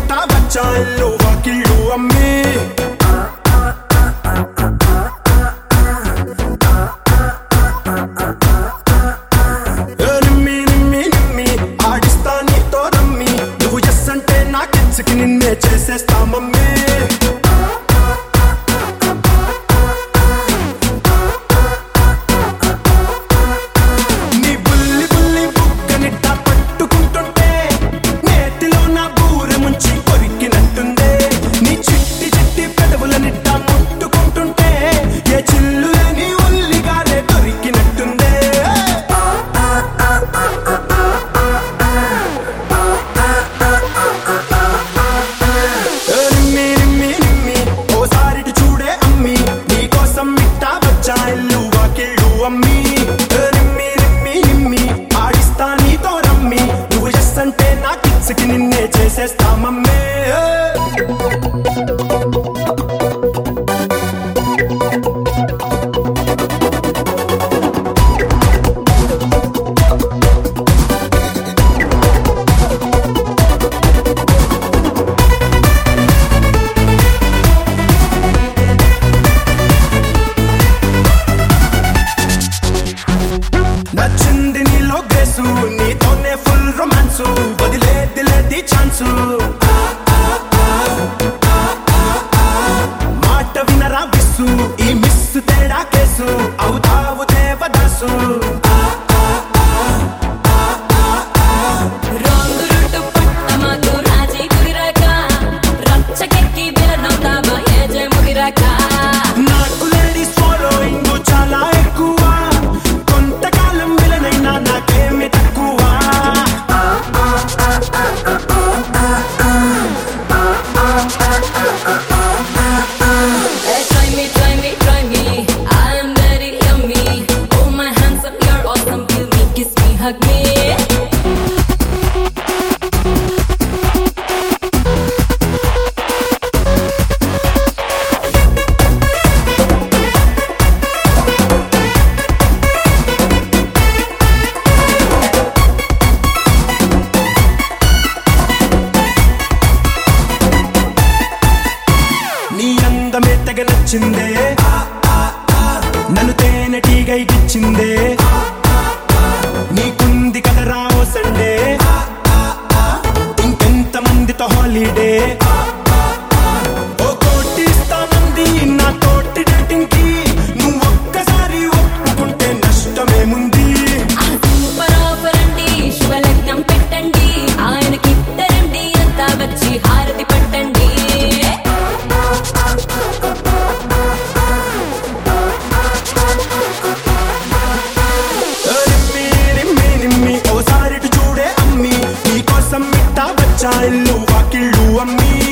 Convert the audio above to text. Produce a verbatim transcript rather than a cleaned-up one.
మిట్టా వచ్చా ఇల్లు వాకిళ్ళు అమ్మి నిమ్మి నిమ్మి నిమ్మి ఆడిస్తా నీతో రమ్మి నువ్వు ఎస్ అంటే నాకిచ్చుకి నిన్నే చేసేస్తా మమ్మీ నిన్నే చేసేస్తా మమ్మే నచ్చింది నీలో గ్రేసు నీతోనే ఫుల్ రొమాన్సు వదిలేది లేది ఛాన్సు మాట వినరా విస్సు ఈ మిస్సు తేడా కేసు అవుతావు దేవదాసు నాకు లేడీస్ ఫాలోయింగ్ చాలా ఎక్కువ కొంతకాలం విలనైనా నాకేమి తక్కువ Hug me. నీ అందమే తెగ నచ్చిందే నన్ను తేనెటీగ ఇచ్చిందే నీకుంది కదరా ఓ సండే ఇంకెంత మందితో హాలిడే ఓ కోటి ఇస్తానంది నా తోటి డేటింగ్ కి నువ్వు ఒక్కసారి ఒప్పుకుంటే నష్టమేముంది సూపర్ ఆఫర్ అండి శుభలగ్నం పెట్టండి ఆయనకి ఇద్దరండి అంతా వచ్చి హారతి పట్టండి ఓసారి చూడే అమ్మి నీకోసం మిట్టా వచ్చా ఇల్లు వాకిళ్ళు అమ్మి